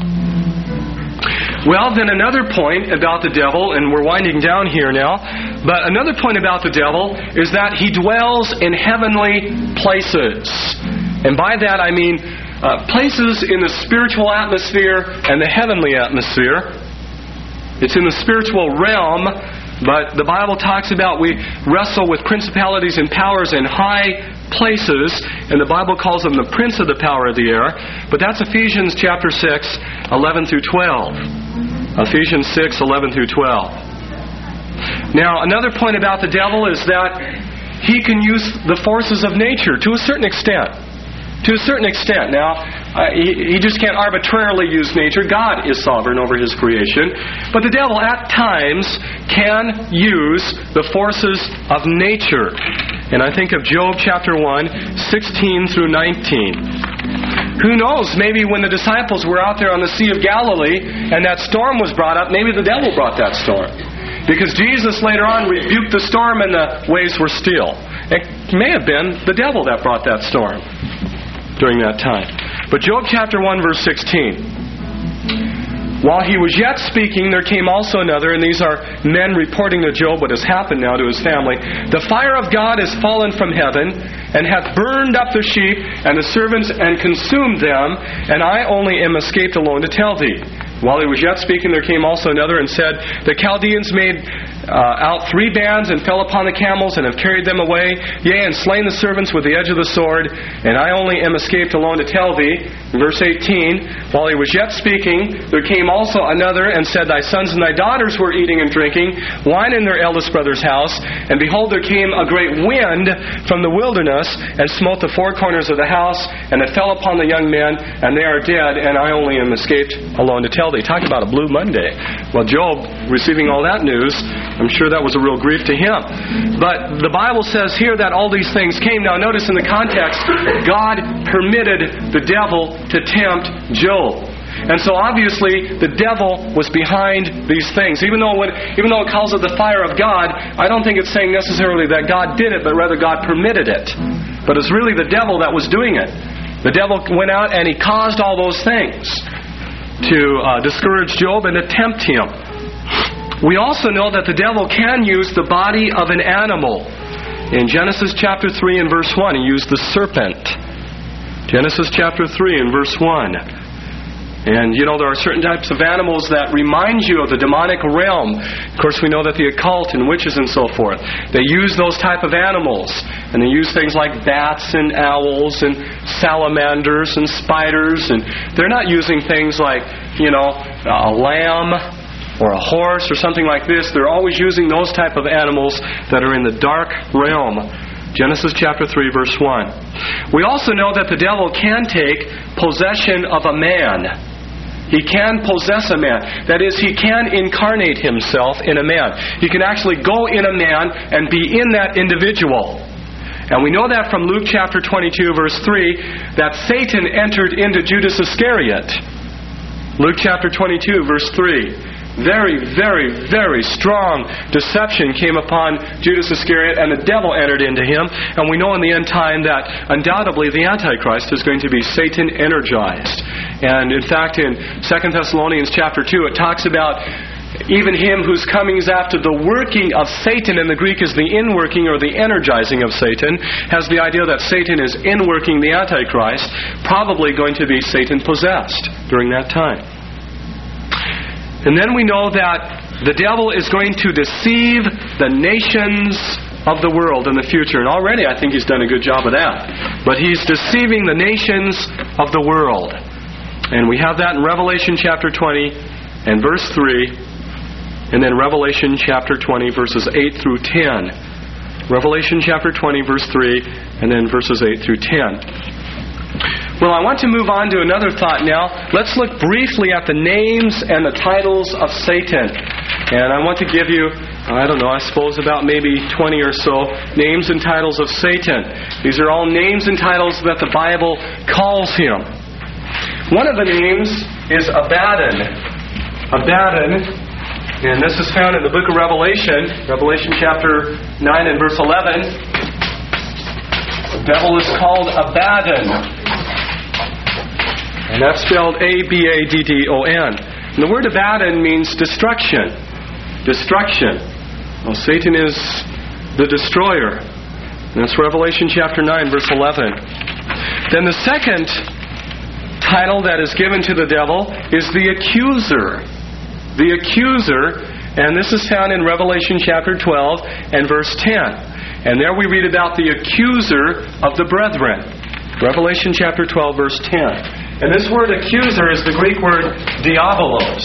12. Well, then another point about the devil, and we're winding down here now, but another point about the devil is that he dwells in heavenly places. And by that I mean places in the spiritual atmosphere and the heavenly atmosphere. It's in the spiritual realm, but the Bible talks about we wrestle with principalities and powers in high places, and the Bible calls them the prince of the power of the air. But that's Ephesians chapter 6, 11 through 12. Ephesians 6, 11 through 12. Now, another point about the devil is that he can use the forces of nature to a certain extent. To a certain extent. Now, he just can't arbitrarily use nature. God is sovereign over His creation. But the devil at times can use the forces of nature. And I think of Job chapter 1, 16 through 19. Who knows, maybe when the disciples were out there on the Sea of Galilee and that storm was brought up, maybe the devil brought that storm. Because Jesus later on rebuked the storm and the waves were still. It may have been the devil that brought that storm during that time. But Job chapter 1 verse 16. While he was yet speaking, there came also another, and these are men reporting to Job what has happened now to his family. The fire of God is fallen from heaven, and hath burned up the sheep and the servants, and consumed them, and I only am escaped alone to tell thee. While he was yet speaking, there came also another and said, the Chaldeans made out 3 bands and fell upon the camels and have carried them away, yea, and slain the servants with the edge of the sword, and I only am escaped alone to tell thee. Verse 18, while he was yet speaking, there came also another and said, thy sons and thy daughters were eating and drinking wine in their eldest brother's house, and behold, there came a great wind from the wilderness and smote the 4 corners of the house, and it fell upon the young men, and they are dead, and I only am escaped alone to tell thee. Talk about a blue Monday. Well, Job, receiving all that news, I'm sure that was a real grief to him. But the Bible says here that all these things came. Now notice in the context, God permitted the devil to tempt Job. And so obviously the devil was behind these things. Even though it calls it the fire of God, I don't think it's saying necessarily that God did it, but rather God permitted it. But it's really the devil that was doing it. The devil went out and he caused all those things to discourage Job and to tempt him. We also know that the devil can use the body of an animal. In Genesis chapter 3 and verse 1, he used the serpent. Genesis chapter 3 and verse 1. And there are certain types of animals that remind you of the demonic realm. Of course, we know that the occult and witches and so forth, they use those type of animals. And they use things like bats and owls and salamanders and spiders. And they're not using things like, a lamb or a horse or something like this. They're always using those type of animals that are in the dark realm. Genesis chapter 3, verse 1. We also know that the devil can take possession of a man. He can possess a man. That is, he can incarnate himself in a man. He can actually go in a man and be in that individual. And we know that from Luke chapter 22, verse 3, that Satan entered into Judas Iscariot. Luke chapter 22, verse 3. Very, very, very strong deception came upon Judas Iscariot, and the devil entered into him. And we know in the end time that undoubtedly the Antichrist is going to be Satan energized. And in fact, in 2 Thessalonians chapter 2, it talks about even him whose coming is after the working of Satan, and the Greek is the inworking or the energizing of Satan, has the idea that Satan is inworking the Antichrist, probably going to be Satan possessed during that time. And then we know that the devil is going to deceive the nations of the world in the future. And already I think he's done a good job of that. But he's deceiving the nations of the world. And we have that in Revelation chapter 20 and verse 3. And then Revelation chapter 20 verses 8 through 10. Revelation chapter 20 verse 3 and then verses 8 through 10. Well, I want to move on to another thought now. Let's look briefly at the names and the titles of Satan. And I want to give you, I suppose about maybe 20 or so names and titles of Satan. These are all names and titles that the Bible calls him. One of the names is Abaddon. Abaddon, and this is found in the book of Revelation, Revelation chapter 9 and verse 11. The devil is called Abaddon. And that's spelled Abaddon. And the word Abaddon means destruction. Destruction. Well, Satan is the destroyer. And that's Revelation chapter 9, verse 11. Then the second title that is given to the devil is the accuser. The accuser, and this is found in Revelation chapter 12 and verse 10. And there we read about the accuser of the brethren. Revelation chapter 12, verse 10. And this word accuser is the Greek word diabolos.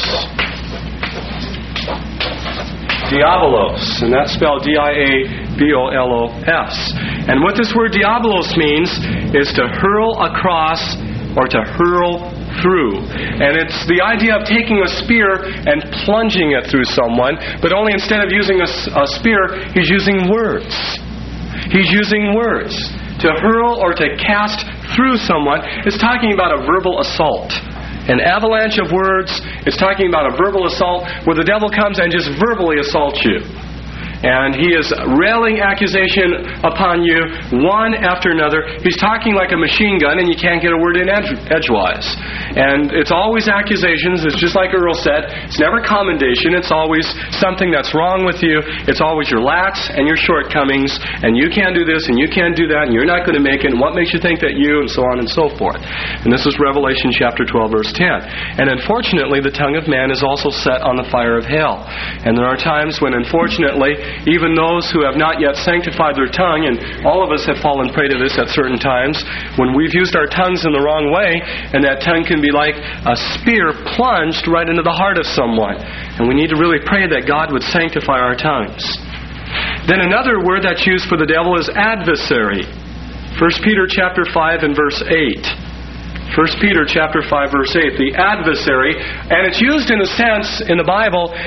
Diabolos. And that's spelled D-I-A-B-O-L-O-S. And what this word diabolos means is to hurl across or to hurl through. And it's the idea of taking a spear and plunging it through someone, but only instead of using a spear, he's using words. He's using words. To hurl or to cast through someone is talking about a verbal assault. An avalanche of words is talking about a verbal assault where the devil comes and just verbally assaults you. And he is railing accusation upon you one after another. He's talking like a machine gun and you can't get a word in edgewise. And it's always accusations. It's just like Earl said. It's never commendation. It's always something that's wrong with you. It's always your lacks and your shortcomings. And you can't do this and you can't do that and you're not going to make it. And what makes you think that you, and so on and so forth. And this is Revelation chapter 12 verse 10. And unfortunately the tongue of man is also set on the fire of hell. And there are times when unfortunately even those who have not yet sanctified their tongue, and all of us have fallen prey to this at certain times, when we've used our tongues in the wrong way, and that tongue can be like a spear plunged right into the heart of someone. And we need to really pray that God would sanctify our tongues. Then another word that's used for the devil is adversary. 1 Peter chapter 5 and verse 8. 1 Peter chapter 5 verse 8. The adversary, and it's used in a sense in the Bible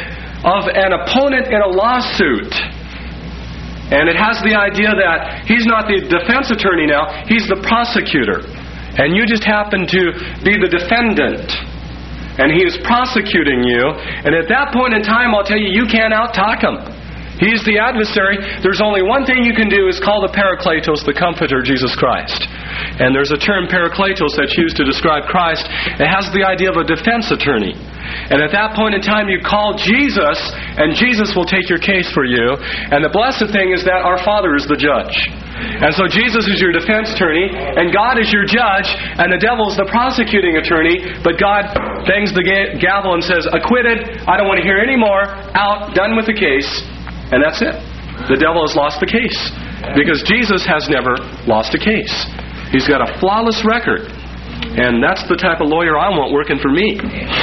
of an opponent in a lawsuit. And it has the idea that he's not the defense attorney now, he's the prosecutor. And you just happen to be the defendant. And he is prosecuting you. And at that point in time, I'll tell you, you can't out-talk him. He's the adversary. There's only one thing you can do is call the Parakletos, the Comforter, Jesus Christ. And there's a term, Parakletos, that's used to describe Christ. It has the idea of a defense attorney. And at that point in time, you call Jesus, and Jesus will take your case for you. And the blessed thing is that our Father is the judge. And so Jesus is your defense attorney, and God is your judge, and the devil is the prosecuting attorney. But God bangs the gavel and says, acquitted, I don't want to hear any more, out, done with the case. And that's it. The devil has lost the case. Because Jesus has never lost a case. He's got a flawless record. And that's the type of lawyer I want working for me.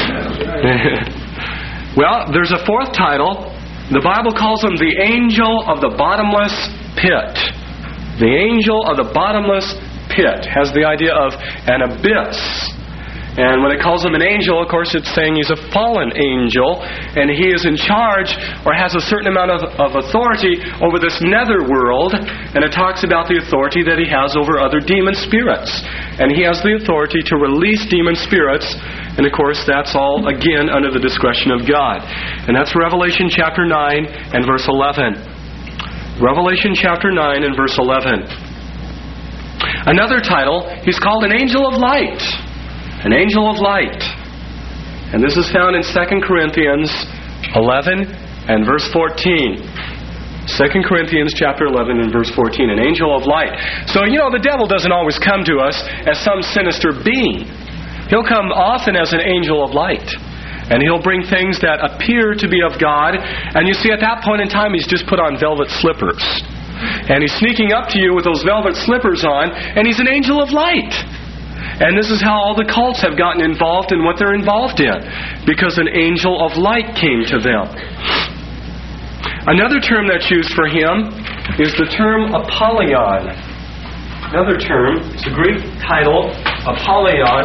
Well, there's a fourth title. The Bible calls him the angel of the bottomless pit. The angel of the bottomless pit has the idea of an abyss. And when it calls him an angel, of course, it's saying he's a fallen angel, and he is in charge or has a certain amount of authority over this nether world, and it talks about the authority that he has over other demon spirits. And he has the authority to release demon spirits, and of course, that's all, again, under the discretion of God. And that's Revelation chapter 9 and verse 11. Revelation chapter 9 and verse 11. Another title, he's called an angel of light. An angel of light. And this is found in 2 Corinthians 11 and verse 14. 2 Corinthians chapter 11 and verse 14. An angel of light. So, the devil doesn't always come to us as some sinister being. He'll come often as an angel of light. And he'll bring things that appear to be of God. And you see, at that point in time, he's just put on velvet slippers. And he's sneaking up to you with those velvet slippers on. And he's an angel of light. And this is how all the cults have gotten involved in what they're involved in. Because an angel of light came to them. Another term that's used for him is the term Apollyon. Another term, it's a Greek title, Apollyon.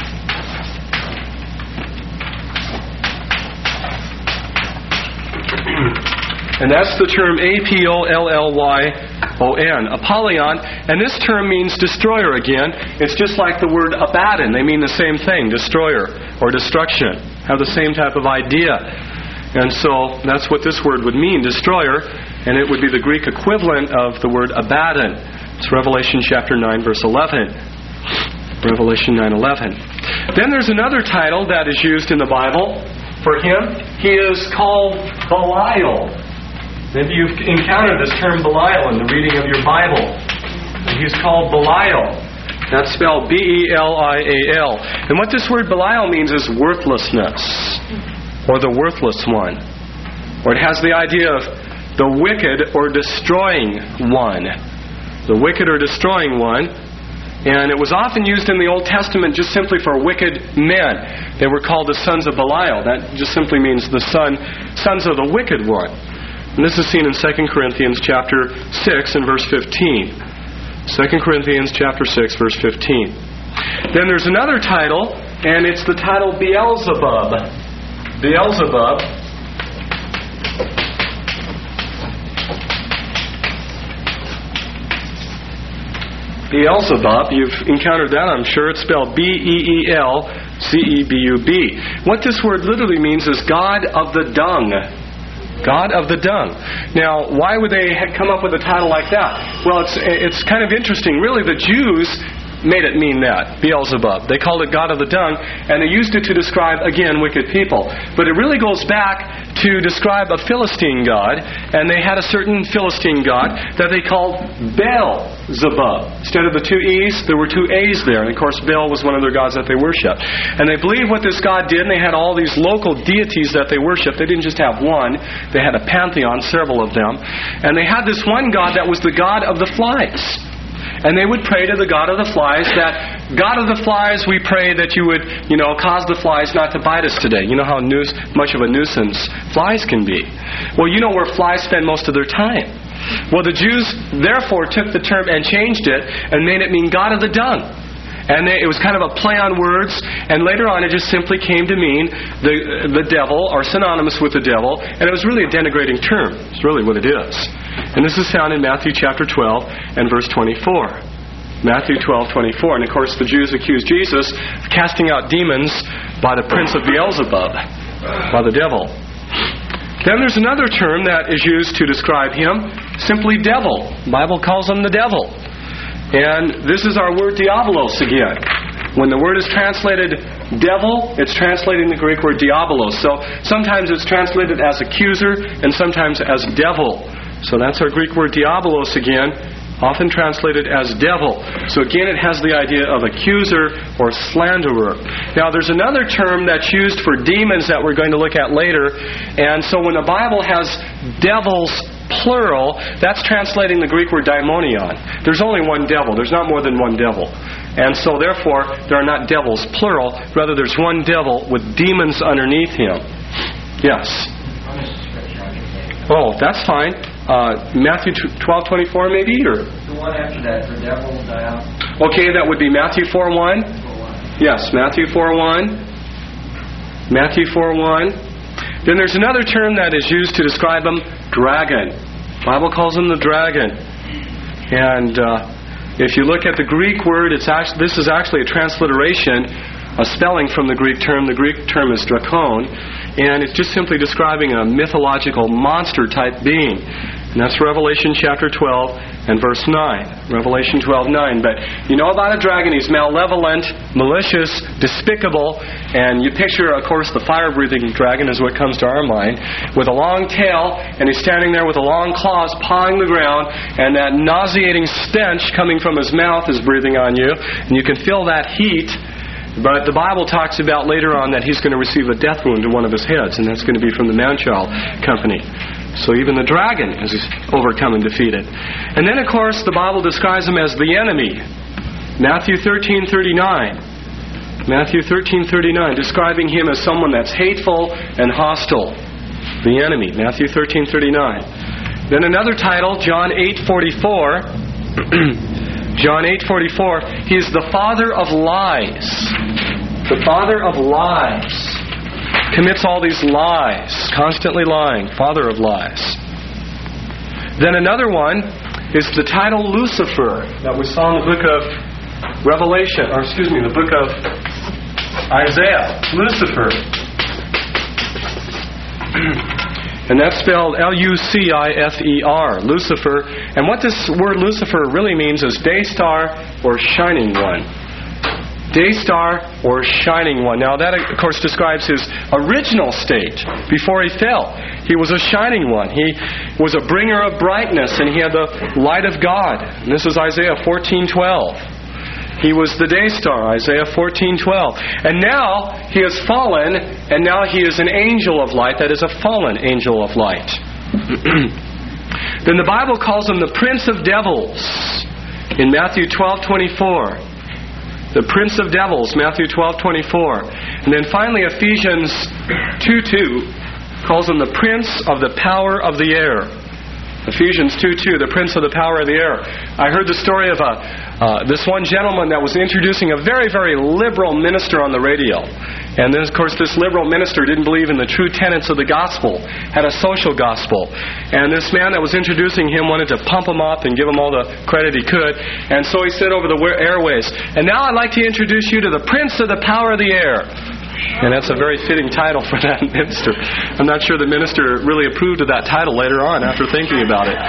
And that's the term Apollyon, Apollyon. And this term means destroyer again. It's just like the word Abaddon. They mean the same thing, destroyer or destruction. Have the same type of idea. And so that's what this word would mean, destroyer. And it would be the Greek equivalent of the word Abaddon. It's Revelation chapter 9, verse 11. Revelation 9:11. Then there's another title that is used in the Bible for him. He is called Belial. Maybe you've encountered this term Belial in the reading of your Bible. He's called Belial. That's spelled B-E-L-I-A-L. And what this word Belial means is worthlessness, or the worthless one. Or it has the idea of the wicked or destroying one. The wicked or destroying one. And it was often used in the Old Testament just simply for wicked men. They were called the sons of Belial. That just simply means the sons of the wicked one. And this is seen in 2 Corinthians chapter 6 and verse 15. 2 Corinthians chapter 6, verse 15. Then there's another title, and it's the title Beelzebub. Beelzebub. Beelzebub, you've encountered that, I'm sure. It's spelled B-E-E-L-C-E-B-U-B. What this word literally means is God of the dung. God of the dung. Now, why would they come up with a title like that? Well, it's kind of interesting. Really, the Jews made it mean that, Beelzebub. They called it God of the dung, and they used it to describe, again, wicked people. But it really goes back to describe a Philistine god, and they had a certain Philistine god that they called Beelzebub. Instead of the two E's, there were two A's there, and of course Baal was one of their gods that they worshipped. And they believed what this god did, and they had all these local deities that they worshipped. They didn't just have one, they had a pantheon, several of them. And they had this one god that was the god of the flies. And they would pray to the god of the flies that, God of the flies, we pray that you would, cause the flies not to bite us today. You know how much of a nuisance flies can be. Well, you know where flies spend most of their time. Well, the Jews, therefore, took the term and changed it and made it mean God of the dung. And it was kind of a play on words, and later on it just simply came to mean the devil, or synonymous with the devil, and it was really a denigrating term. It's really what it is. And this is found in Matthew chapter 12 and verse 24. Matthew 12:24. And of course the Jews accused Jesus of casting out demons by the prince of Beelzebub, by the devil. Then there's another term that is used to describe him, simply devil. The Bible calls him the devil. And this is our word diabolos again. When the word is translated devil, it's translating the Greek word diabolos. So sometimes it's translated as accuser and sometimes as devil. So that's our Greek word diabolos again, often translated as devil. So again, it has the idea of accuser or slanderer. Now there's another term that's used for demons that we're going to look at later. And so when the Bible has devils plural, that's translating the Greek word daimonion. There's only one devil. There's not more than one devil. And so therefore, there are not devils plural. Rather, there's one devil with demons underneath him. Yes. Oh, that's fine. Matthew 12:24 maybe? Or? The one after that, the devil, Okay, that would be Matthew 4:1. Yes, Matthew 4:1. Matthew 4:1. Then there's another term that is used to describe him, dragon. The Bible calls him the dragon. And if you look at the Greek word, this is actually a transliteration, a spelling from the Greek term. The Greek term is drakon. And it's just simply describing a mythological monster-type being. And that's Revelation chapter 12 and verse 9. Revelation 12:9. But you know about a dragon. He's malevolent, malicious, despicable. And you picture, of course, the fire-breathing dragon is what comes to our mind. With a long tail, and he's standing there with the long claws pawing the ground. And that nauseating stench coming from his mouth is breathing on you. And you can feel that heat. But the Bible talks about later on that he's going to receive a death wound to one of his heads. And that's going to be from the man-child company. So even the dragon is overcome and defeated. And then, of course, the Bible describes him as the enemy. Matthew 13:39. Matthew 13:39, describing him as someone that's hateful and hostile. The enemy. Matthew 13:39. Then another title, John 8:44. John 8:44. He is the father of lies. The father of lies. Commits all these lies, constantly lying, father of lies. Then another one is the title Lucifer that we saw in the book of Revelation, the book of Isaiah. Lucifer. And that's spelled Lucifer, Lucifer. And what this word Lucifer really means is day star or shining one. Day star or shining one. Now that, of course, describes his original state before he fell. He was a shining one. He was a bringer of brightness, and he had the light of God. And this is Isaiah 14:12. He was the day star, Isaiah 14:12. And now he has fallen, and now he is an angel of light, that is a fallen angel of light. Then the Bible calls him the Prince of Devils in Matthew 12:24. The Prince of Devils, Matthew 12:24. And then finally Ephesians 2:2 calls him the Prince of the Power of the Air. Ephesians 2:2, the Prince of the Power of the Air. I heard the story of this one gentleman that was introducing a very, very liberal minister on the radio. And then, of course, this liberal minister didn't believe in the true tenets of the gospel, had a social gospel. And this man that was introducing him wanted to pump him up and give him all the credit he could. And so he said over the airways, "And now I'd like to introduce you to the Prince of the Power of the Air." And that's a very fitting title for that minister. I'm not sure the minister really approved of that title later on after thinking about it.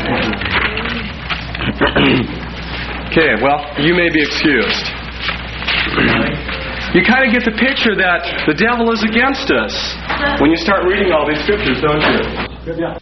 Okay, well, you may be excused. You kind of get the picture that the devil is against us when you start reading all these scriptures, don't you? Yeah.